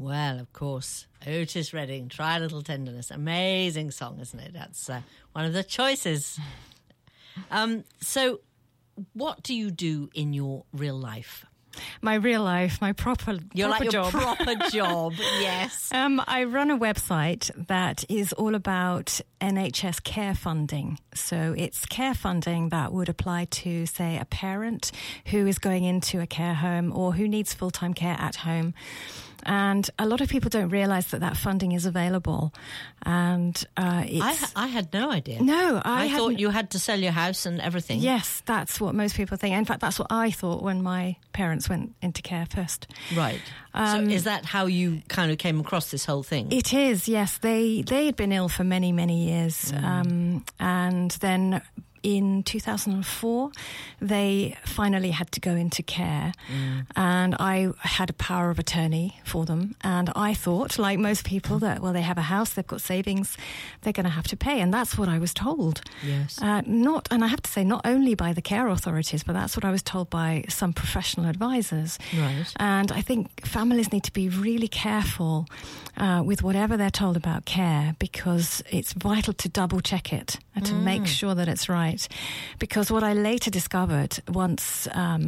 Well, of course, Otis Redding, Try a Little Tenderness. Amazing song, isn't it? That's one of the choices. So what do you do in your real life? My real life, my proper You're like your job. proper job, yes. I run a website that is all about NHS care funding. So it's care funding that would apply to, say, a parent who is going into a care home or who needs full-time care at home. And a lot of people don't realise that funding is available. And I had no idea. No, I thought you had to sell your house and everything. Yes, that's what most people think. In fact, that's what I thought when my parents went into care first. Right. So is that how you kind of came across this whole thing? It is, yes. They had been ill for many, many years. And then in 2004, they finally had to go into care. And I had a power of attorney for them. And I thought, like most people, that, well, they have a house, they've got savings, they're going to have to pay. And that's what I was told. Yes. And I have to say, not only by the care authorities, but that's what I was told by some professional advisors. Right. And I think families need to be really careful with whatever they're told about care, because it's vital to double check it and to make sure that it's right. Because what I later discovered once,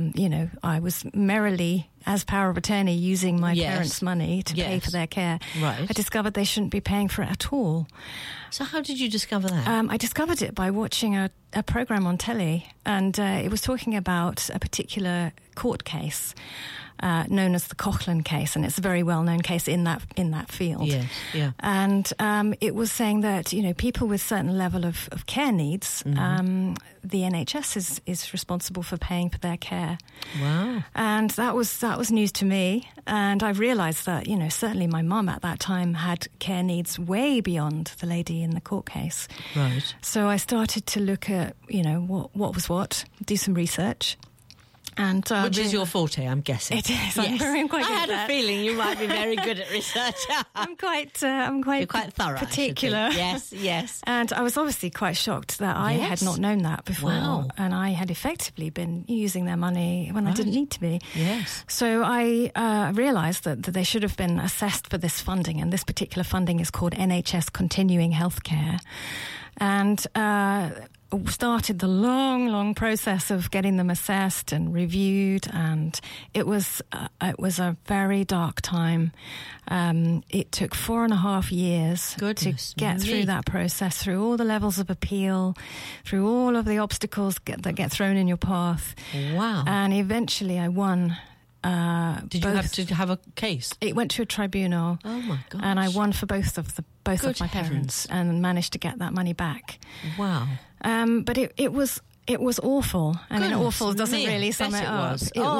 I was merrily, as power of attorney, using my parents' money to pay for their care, right. I discovered they shouldn't be paying for it at all. So how did you discover that? I discovered it by watching a programme on telly, and it was talking about a particular court case known as the Coughlin case, and it's a very well-known case in that field. Yes, yeah. And it was saying that, people with certain level of care needs, the NHS is responsible for paying for their care. Wow. And that was news to me, and I realised that, certainly my mum at that time had care needs way beyond the lady in the court case. Right. So I started to look at, what was what, do some research. And which is your forte, I'm guessing. It is. Yes. I'm quite good I had at that. a feeling you might be very good at research. I'm quite You're quite thorough, particular. Yes. And I was obviously quite shocked that I had not known that before. Wow. And I had effectively been using their money when I didn't need to be. Yes. So I realised that they should have been assessed for this funding, and this particular funding is called NHS Continuing Healthcare. And started the long process of getting them assessed and reviewed, and it was a very dark time. It took 4.5 years to get through that process, through all the levels of appeal, through all of the obstacles that get thrown in your path. Wow. And eventually I won. Did you have to have a case? It went to a tribunal. Oh my gosh. And I won for both of my parents and managed to get that money back. Wow. But it was awful. I mean, awful doesn't really sum it up.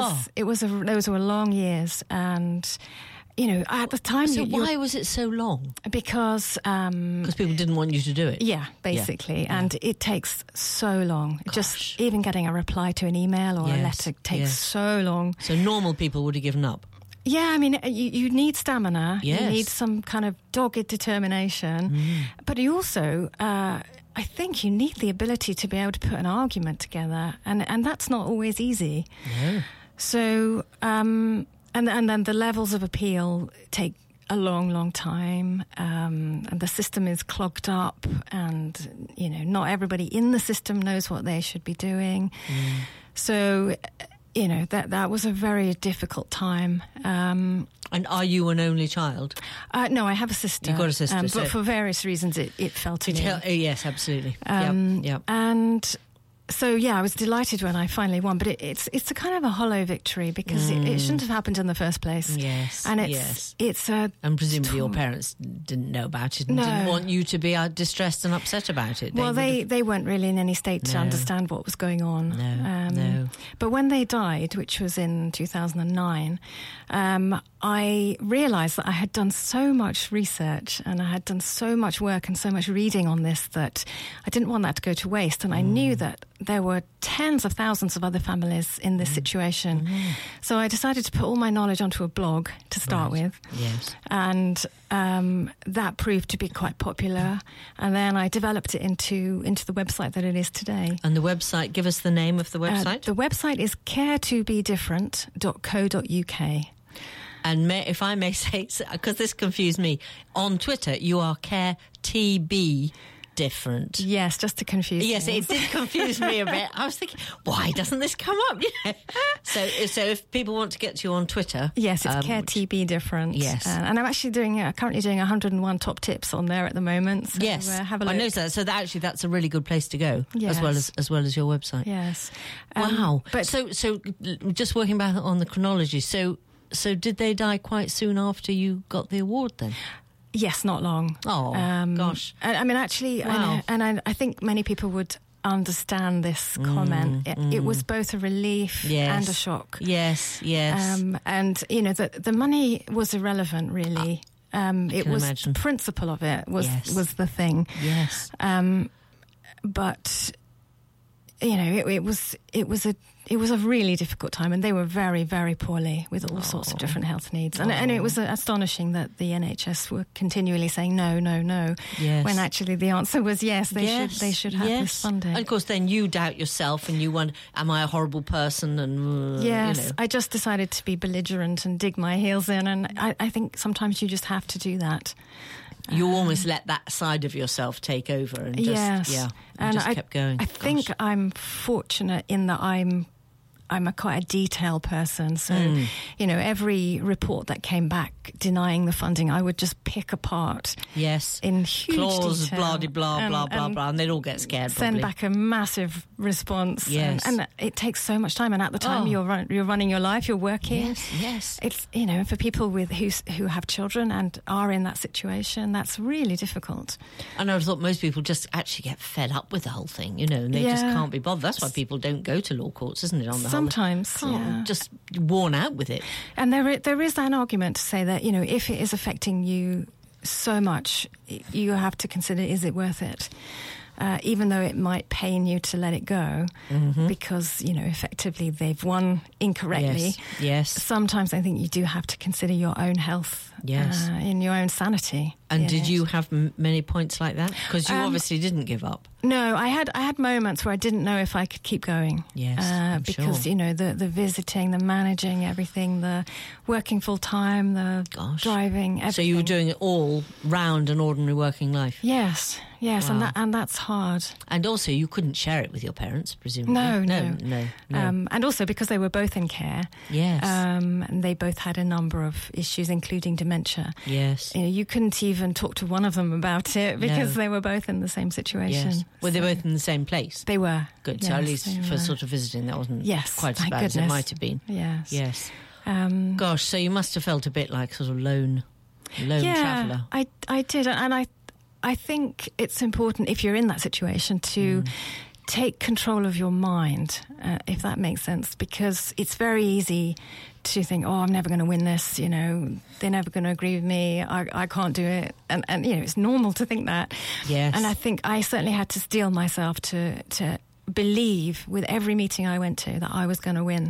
Those were long years, and at the time. So why was it so long? Because people didn't want you to do it. Yeah, basically, and it takes so long. Gosh. Just even getting a reply to an email or a letter takes so long. So normal people would have given up. Yeah, I mean, you need stamina. Yes. You need some kind of dogged determination. But you also, I think you need the ability to be able to put an argument together. And that's not always easy. No. So, and then the levels of appeal take a long time. And the system is clogged up. And, not everybody in the system knows what they should be doing. So that was a very difficult time. And are you an only child? No, I have a sister. You've got a sister. But for various reasons, it fell to me. Yes, absolutely. Yep. And so, I was delighted when I finally won, but it's a kind of a hollow victory because it shouldn't have happened in the first place. Yes, and it's a... And presumably your parents didn't know about it and didn't want you to be distressed and upset about it. They weren't really in any state to understand what was going on. No. But when they died, which was in 2009, I realised that I had done so much research and I had done so much work and so much reading on this that I didn't want that to go to waste. And I knew that there were tens of thousands of other families in this situation. So I decided to put all my knowledge onto a blog to start with. Yes. And that proved to be quite popular. And then I developed it into the website that it is today. And the website, give us the name of the website. The website is caretobedifferent.co.uk. And if I may say, because this confused me, on Twitter you are Care TB Different. Yes, just to confuse. Yes, things. it did confuse me a bit. I was thinking, why doesn't this come up? So if people want to get to you on Twitter, yes, it's Care TB Different. Yes, and I'm actually currently doing 101 top tips on there at the moment. So, yes, have a look. I know that. So that's a really good place to go, yes. as well as your website. Yes. Wow. But so just working back on the chronology. So did they die quite soon after you got the award then? Yes, not long. Oh, gosh. I mean, actually, wow. I think many people would understand this comment. It was both a relief and a shock. Yes, yes. And, you know, the money was irrelevant, really. It was imagine. the principle of it was the thing. Yes. But, you know, it was a really difficult time, and they were very, very poorly with all sorts of different health needs. And it was astonishing that the NHS were continually saying no, no, no, when actually the answer was yes, they should have this funding. And of course, then you doubt yourself, and you wonder, am I a horrible person? And yes, you know. I just decided to be belligerent and dig my heels in, and I think sometimes you just have to do that. You almost let that side of yourself take over, and just kept going. I think I'm fortunate in that I'm quite a detail person, so you know, every report that came back denying the funding, I would just pick apart. Yes, in huge clause, detail, blah blah blah blah, and they'd all get scared. Send back a massive response. Yes, and it takes so much time. And at the time, you're running your life, you're working. Yes. It's, you know, for people who have children and are in that situation, that's really difficult. And I thought most people just actually get fed up with the whole thing, you know, and they just can't be bothered. That's why people don't go to law courts, isn't it? On the sometimes, just worn out with it. And there is an argument to say that, you know, if it is affecting you so much, you have to consider, is it worth it? Even though it might pain you to let it go, because, you know, effectively they've won incorrectly. Yes. Sometimes I think you do have to consider your own health, in your own sanity. And did you have many points like that? Because you obviously didn't give up. No, I had moments where I didn't know if I could keep going. Yes, because you know, the visiting, the managing everything, the working full time, the driving. Everything. So you were doing it all round an ordinary working life. Yes, wow. and that's hard. And also, you couldn't share it with your parents, presumably. No. And also because they were both in care. Yes. And they both had a number of issues, including dementia. Yes. You know, you couldn't even talk to one of them about it because they were both in the same situation. Yes. Were they both in the same place? They were. Good. Yes, so at least for sort of visiting, that wasn't quite as bad as it might have been. Yes. Yes. Gosh, so you must have felt a bit like sort of lone traveller. I did, and I think it's important if you're in that situation to take control of your mind, if that makes sense, because it's very easy to think, I'm never going to win this, you know, they're never going to agree with me, I can't do it. And you know, it's normal to think that. Yes. And I think I certainly had to steel myself to believe with every meeting I went to that I was going to win.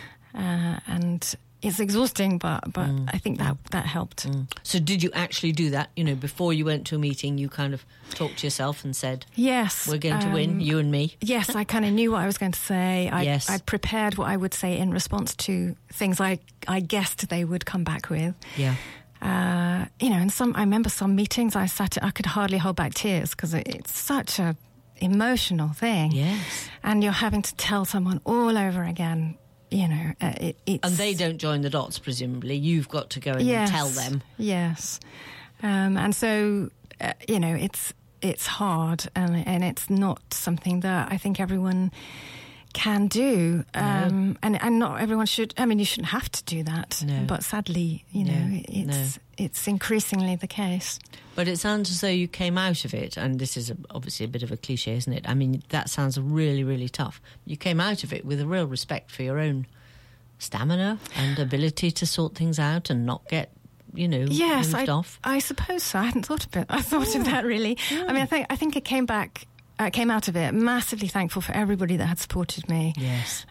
And it's exhausting, but I think that helped. So did you actually do that? You know, before you went to a meeting, you kind of talked to yourself and said, yes, we're going to win, you and me. Yes, I kind of knew what I was going to say. I'd prepared what I would say in response to things I guessed they would come back with. Yeah. You know, and I remember some meetings I could hardly hold back tears because it's such a emotional thing. Yes. And you're having to tell someone all over again. You know, it's... And they don't join the dots, presumably. You've got to go in and tell them. Yes. And so, you know, it's hard and it's not something that I think everyone can do. And not everyone should... I mean, you shouldn't have to do that. No. But sadly, you know, it's increasingly the case. But it sounds as though you came out of it, and this is obviously a bit of a cliche, isn't it? I mean, that sounds really, really tough. You came out of it with a real respect for your own stamina and ability to sort things out and not get, you know, moved off. I suppose so. I hadn't thought of it. I thought of that, really. Yeah. I mean, I think it came out of it massively thankful for everybody that had supported me. Yes.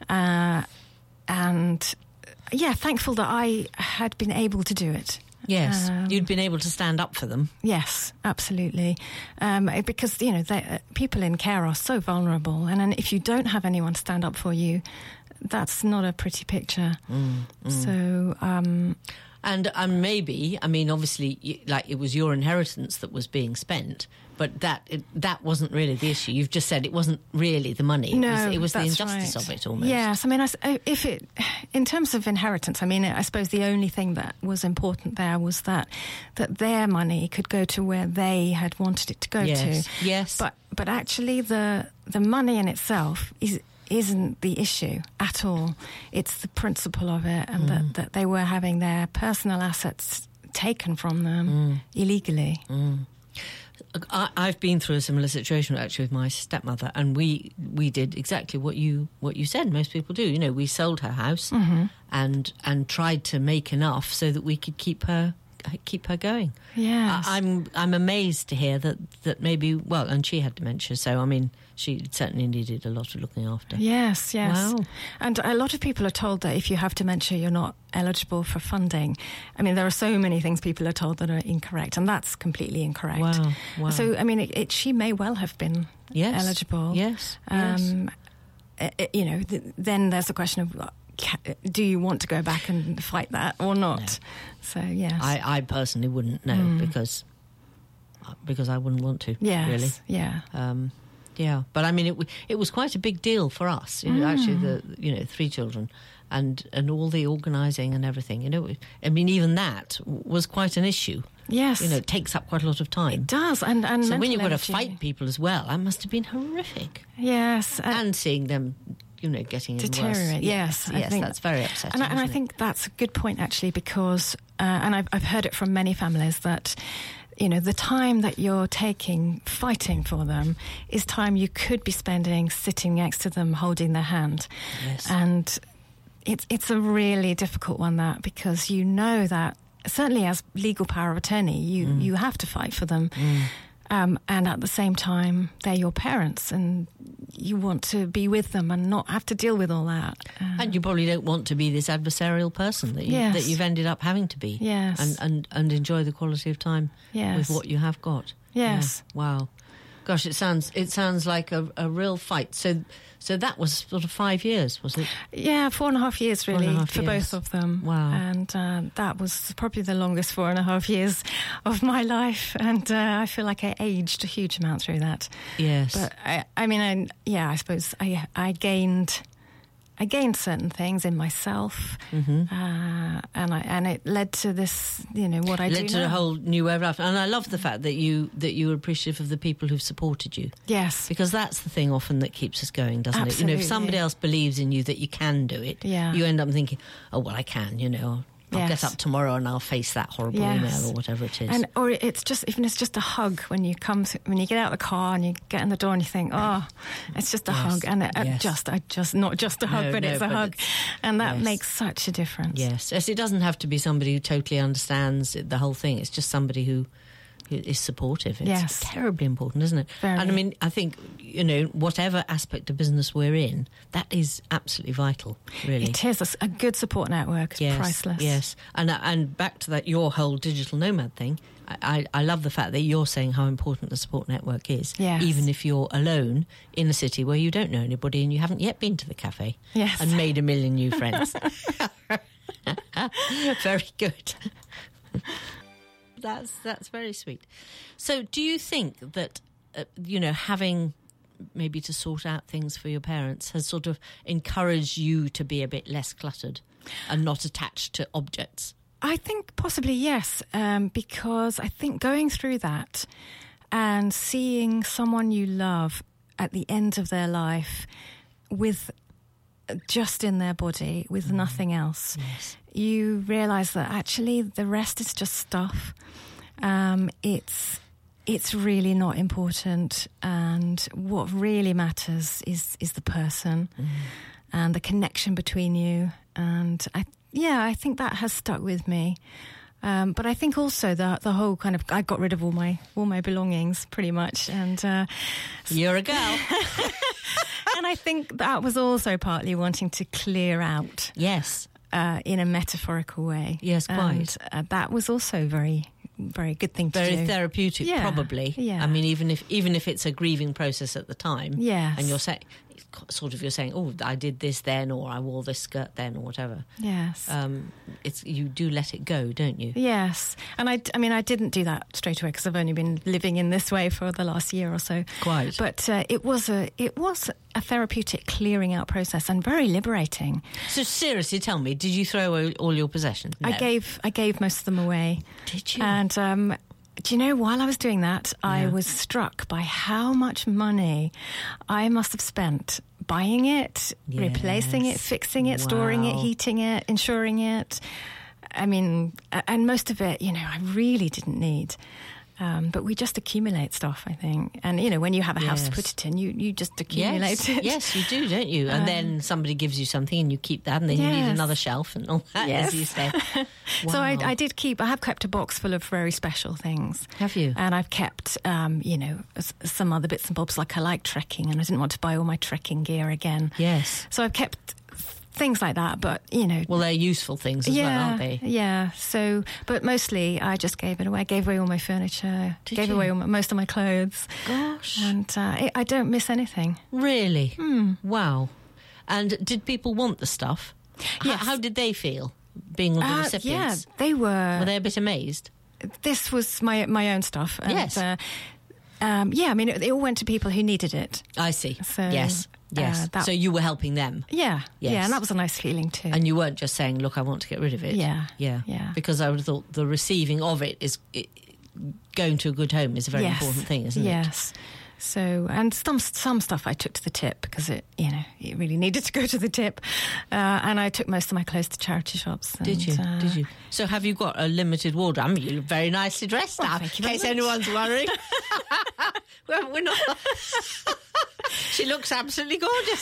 And, thankful that I had been able to do it. Yes, you'd been able to stand up for them. Yes, absolutely. Because, you know, people in care are so vulnerable. And if you don't have anyone to stand up for you, that's not a pretty picture. So... And maybe, I mean, obviously, like it was your inheritance that was being spent, but that wasn't really the issue. You've just said it wasn't really the money. No, it was the that's injustice right. of it almost. Yes, I mean, in terms of inheritance, I mean, I suppose the only thing that was important there was that their money could go to where they had wanted it to go to. Yes. But actually, the money in itself isn't the issue at all. It's the principle of it, and that they were having their personal assets taken from them illegally. I've been through a similar situation actually with my stepmother, and we did exactly what you said most people do. You know, we sold her house and tried to make enough so that we could keep her going. Yes. I'm amazed to hear that maybe, well, and she had dementia, so I mean she certainly needed a lot of looking after. Yes. Wow. And a lot of people are told that if you have dementia, you're not eligible for funding. I mean, there are so many things people are told that are incorrect, and that's completely incorrect. Wow. So, I mean, she may well have been eligible. Yes. You know, then there's the question of, do you want to go back and fight that or not? No. So, yes. I personally wouldn't, no, because I wouldn't want to, really. Yeah. Yeah, but I mean, it was quite a big deal for us. You know, actually, 3 children, and all the organising and everything. You know, I mean, even that was quite an issue. Yes, you know, it takes up quite a lot of time. It does, and so when you've got to energy. fight people as well, that must have been horrific. Yes, and seeing them, you know, getting deteriorate. worse. Yes, I think that's very upsetting. And I think that's a good point actually, because and I've heard it from many families that, you know, the time that you're taking fighting for them is time you could be spending sitting next to them, holding their hand. Yes. And it's a really difficult one, that, because you know that certainly as legal power of attorney, you have to fight for them. And at the same time, they're your parents, and you want to be with them and not have to deal with all that. And you probably don't want to be this adversarial person that you've ended up having to be. Yes. And enjoy the quality of time with what you have got. Yes. Yeah. Wow. Gosh, it sounds like a real fight. So that was sort of 5 years, was it? Yeah, 4.5 years really for both of them. Wow. And that was probably the longest 4.5 years of my life, and I feel like I aged a huge amount through that. Yes. But I suppose I gained certain things in myself, and it led to this, you know, what I do now. Led to a whole new way of life. And I love the fact that you were appreciative of the people who've supported you. Yes. Because that's the thing often that keeps us going, doesn't Absolutely. it? You know, if somebody else believes in you that you can do it, you end up thinking, oh, well, I can, you know. I'll get up tomorrow and I'll face that horrible email or whatever it is. Or it's just a hug when you get out of the car and you get in the door and you think, oh, it's just a hug, and not just a hug, but it's a hug, and that makes such a difference. Yes, it doesn't have to be somebody who totally understands the whole thing. It's just somebody who is supportive. It's terribly important, isn't it? Very. And I mean, I think, you know, whatever aspect of business we're in, that is absolutely vital, really. It is. A good support network is priceless. Yes. And back to that, your whole digital nomad thing, I love the fact that you're saying how important the support network is, even if you're alone in a city where you don't know anybody and you haven't yet been to the cafe and made a million new friends. Very good. That's very sweet. So do you think that, you know, having maybe to sort out things for your parents has sort of encouraged you to be a bit less cluttered and not attached to objects? I think possibly yes, because I think going through that and seeing someone you love at the end of their life with just in their body, with nothing else, you realise that actually the rest is just stuff. It's really not important, and what really matters is the person and the connection between you. And I think that has stuck with me. But I think also the whole kind of, I got rid of all my belongings pretty much, and you're a girl. And I think that was also partly wanting to clear out. Yes. In a metaphorical way. Yes, quite. And that was also very, very good thing to do. Very therapeutic, probably. Yeah. I mean, even if it's a grieving process at the time. Yes. And you're saying, sort of you're saying, oh, I did this then, or I wore this skirt then, or whatever. Yes. It's you do let it go, don't you? Yes. And I didn't do that straight away because I've only been living in this way for the last year or so. Quite. But it was a therapeutic clearing out process and very liberating. So seriously, tell me, did you throw away all your possessions? No. I gave most of them away. Did you? And do you know, while I was doing that, I was struck by how much money I must have spent buying it, replacing it, fixing it, storing it, heating it, insuring it. I mean, and most of it, I really didn't need. But we just accumulate stuff, I think. And, when you have a house to put it in, you just accumulate it. Yes, you do, don't you? And then somebody gives you something and you keep that, and then you need another shelf and all that, as you say. Wow. So I have kept a box full of very special things. Have you? And I've kept, some other bits and bobs, like I like trekking, and I didn't want to buy all my trekking gear again. Yes. So I've kept things like that, but well, they're useful things as well, aren't they? Yeah. So, but mostly I just gave it away. I gave away all my furniture. Gave away most of my clothes. Gosh. And I don't miss anything. Really? Wow. And did people want the stuff? Yes. How did they feel being the recipients? Yeah, they were. Were they a bit amazed? This was my own stuff. And, yes. It all went to people who needed it. I see. So, yes. So you were helping them. Yeah. Yes. Yeah, and that was a nice feeling too. And you weren't just saying, look, I want to get rid of it. Yeah. Because I would have thought the receiving of going to a good home is a very important thing, isn't it? Yes. So, and some stuff I took to the tip because it really needed to go to the tip. And I took most of my clothes to charity shops. And, Did you? So have you got a limited wardrobe? I mean, you look very nicely dressed now, in case anyone's wondering. Well, we're not... She looks absolutely gorgeous.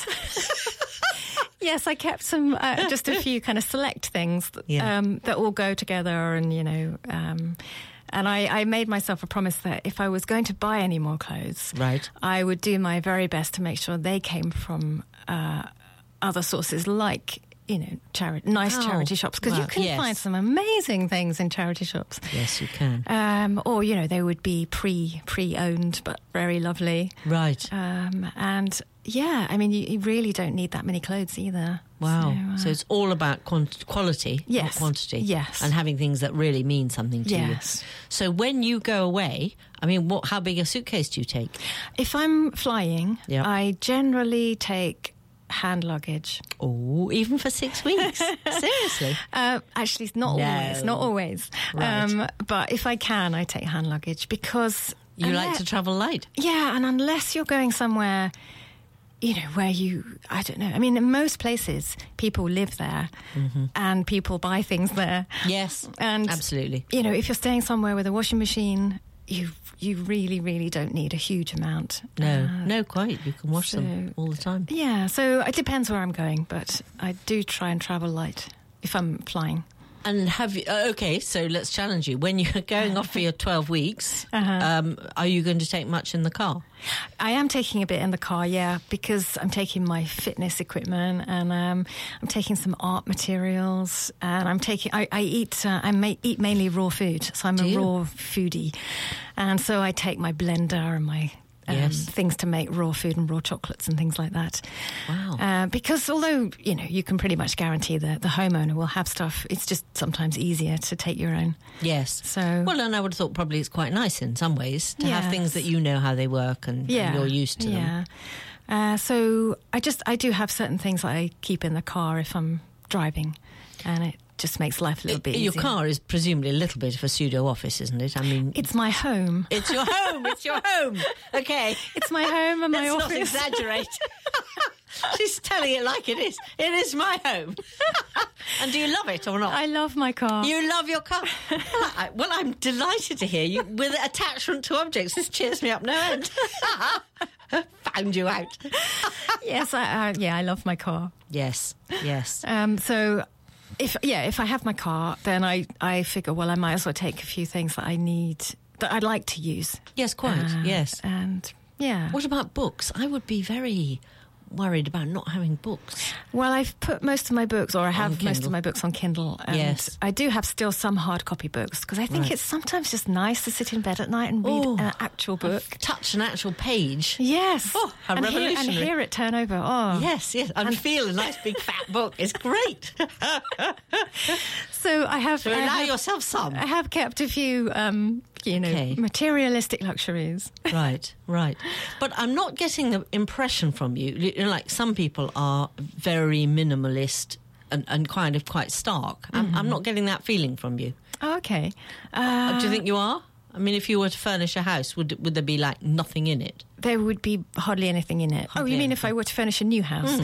Yes, I kept some, just a few kind of select things that all go together and, and I made myself a promise that if I was going to buy any more clothes, right, I would do my very best to make sure they came from other sources like, charity shops. Because you can find some amazing things in charity shops. Yes, you can. Or, they would be pre-owned, but very lovely. Right. And, you really don't need that many clothes either. Wow. So it's all about quality, not quantity. Yes. And having things that really mean something to you. So when you go away, how big a suitcase do you take? If I'm flying, I generally take hand luggage. Oh, even for 6 weeks? Seriously? Actually, it's not always. Right. But if I can, I take hand luggage because... You like to travel light? Yeah, and unless you're going somewhere... where I don't know. In most places, people live there and people buy things there. Yes, and absolutely. If you're staying somewhere with a washing machine, you really, really don't need a huge amount. No, quite. You can wash them all the time. Yeah, so it depends where I'm going, but I do try and travel light if I'm flying. And have you... okay, so let's challenge you. When you're going off for your 12 weeks, are you going to take much in the car? I am taking a bit in the car, because I'm taking my fitness equipment and I'm taking some art materials and I eat mainly raw food, so I'm a raw foodie. And so I take my blender and my... things to make raw food and raw chocolates and things like that. Wow. Because although, you can pretty much guarantee that the homeowner will have stuff, it's just sometimes easier to take your own. Yes. So, well, and I would have thought probably it's quite nice in some ways to have things that you know how they work and you're used to them. So I do have certain things that I keep in the car if I'm driving, and it just makes life a little bit easier. Your car is presumably a little bit of a pseudo office, isn't it? It's my home. It's your home. It's your home. Okay. It's my home and my office. Let's not exaggerate. She's telling it like it is. It is my home. And do you love it or not? I love my car. You love your car? Well, I'm delighted to hear you with attachment to objects. This cheers me up no end. Found you out. Yes, I love my car. Yes. So... If I have my car, then I figure, well, I might as well take a few things that I'd like to use. Yes, quite, yes. And, What about books? I would be very worried about not having books? Well, I've put most of my books, or I have most Kindle. of my books on Kindle. And Yes. I do have still some hard copy books, because I think Right. it's sometimes just nice to sit in bed at night and read an actual book. Touch an actual page. Yes. Oh, how and revolutionary. hear it turn over. Oh. Yes, and feel a nice big fat book. It's great. So I have... So allow yourself some. I have kept a few, Okay. materialistic luxuries. Right. But I'm not getting the impression from you, like some people are very minimalist and kind of quite stark. I'm not getting that feeling from you. Oh, okay. Do you think you are? I mean, if you were to furnish a house, would there be like nothing in it? There would be hardly anything in it. Hardly you mean if I were to furnish a new house?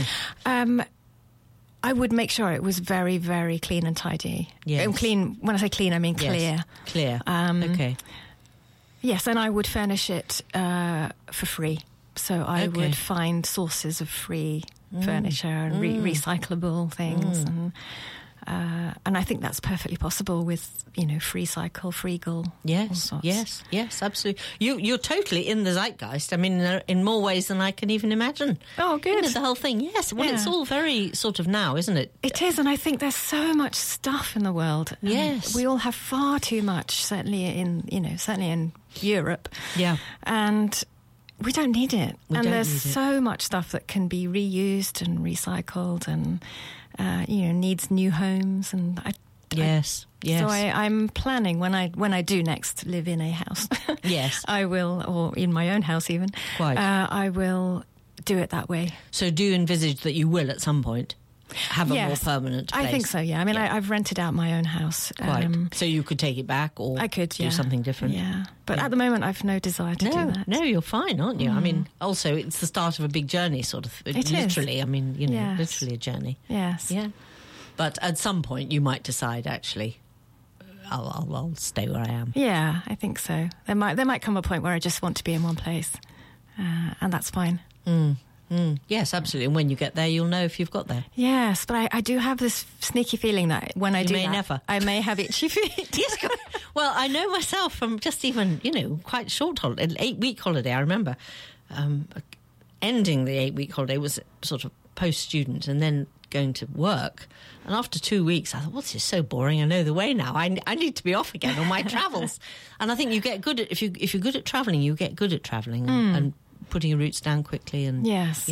I would make sure it was very, very clean and tidy. Yes. Clean, when I say clean, I mean clear. Yes. Clear. Okay. Yes, and I would furnish it for free. So I Okay. would find sources of free furniture and recyclable things. And I think that's perfectly possible with, Free Cycle, Freegal. all Yes, sorts. yes, absolutely. You're totally in the zeitgeist. I mean, in more ways than I can even imagine. Oh, good. The whole thing, yes. Well, Yeah. it's all very sort of now, isn't it? It is, and I think there's so much stuff in the world. And Yes. we all have far too much, certainly in Europe. Yeah. And we don't need it. We and don't there's need it. so much stuff that can be reused and recycled and, needs new homes. And Yes. So I'm planning when I do next live in a house. Yes. I will, or in my own house even. Quite. I will do it that way. So do you envisage that you will at some point have a more Yes. permanent place? I think so, yeah. I mean, I've rented out my own house. Quite. So you could take it back or I could, do yeah. something different? Yeah. But at the moment, I've no desire to do that. No, you're fine, aren't you? I mean, also, it's the start of a big journey, sort of. It is. Literally, I mean, Yes. literally a journey. Yes. Yeah. But at some point, you might decide, actually, I'll stay where I am. Yeah, I think so. There might come a point where I just want to be in one place, and that's fine. Yes, absolutely. And when you get there, you'll know if you've got there. Yes, but I do have this sneaky feeling that when I do may that, never. I may have itchy feet. Yes. Well, I know myself from just even, quite short holiday, an 8-week holiday. I remember ending the 8-week holiday was sort of post-student and then going to work. And after 2 weeks, I thought, this is so boring. I know the way now. I need to be off again on my travels. And I think you get good at, if you're good at travelling, you get good at travelling and putting your roots down quickly. And, Yes.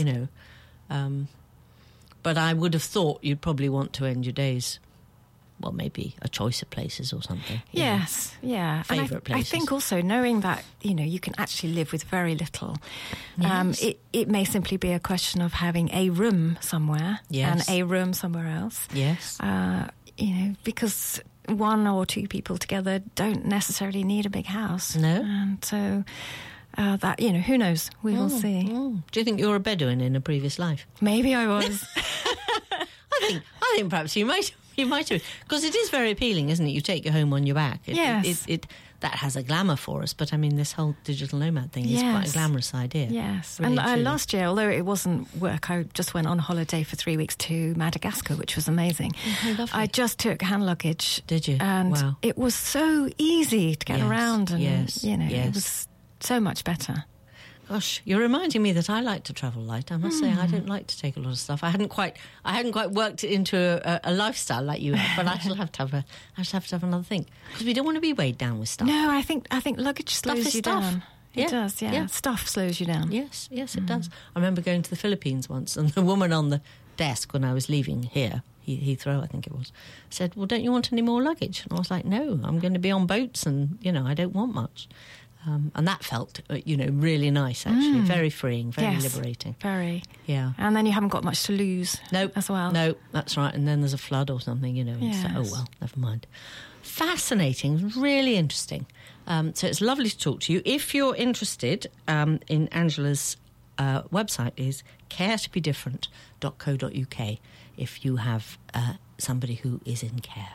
But I would have thought you'd probably want to end your days, well, maybe a choice of places or something. Yes, yeah. Favourite and I places. think also knowing that, you can actually live with very little, Yes. it may simply be a question of having a room somewhere Yes. and a room somewhere else. Yes. Because one or two people together don't necessarily need a big house. No. And so that, who knows? We will see. Do you think you were a Bedouin in a previous life? Maybe I was. I think perhaps you might have, because it is very appealing, isn't it? You take your home on your back. Yes. That has a glamour for us, but I mean, this whole digital nomad thing is quite a Yes. glamorous idea. Yes. Really, and truly. last year, although it wasn't work, I just went on holiday for 3 weeks to Madagascar, which was amazing. Oh, lovely. I just took hand luggage. Did you? And Wow. it was so easy to get Yes, around. And, yes, it yes. was so much better. Gosh, you're reminding me that I like to travel light. I must say, I don't like to take a lot of stuff. I hadn't quite worked it into a lifestyle like you have, but I shall have to have another think, because we don't want to be weighed down with stuff. No, I think luggage Stuff slows is you stuff. down. Yeah. It does, yeah. Stuff slows you down. Yes, it does. I remember going to the Philippines once, and the woman on the desk when I was leaving here, Heathrow, I think it was, said, "Well, don't you want any more luggage?" And I was like, "No, I'm going to be on boats, and I don't want much." And that felt, really nice, actually. Very freeing, very Yes. liberating. Very. Yeah. And then you haven't got much to lose as well. No, that's right. And then there's a flood or something, and it's like, oh, Yes. well, never mind. Fascinating, really interesting. So it's lovely to talk to you. If you're interested in Angela's website is caretobedifferent.co.uk if you have somebody who is in care.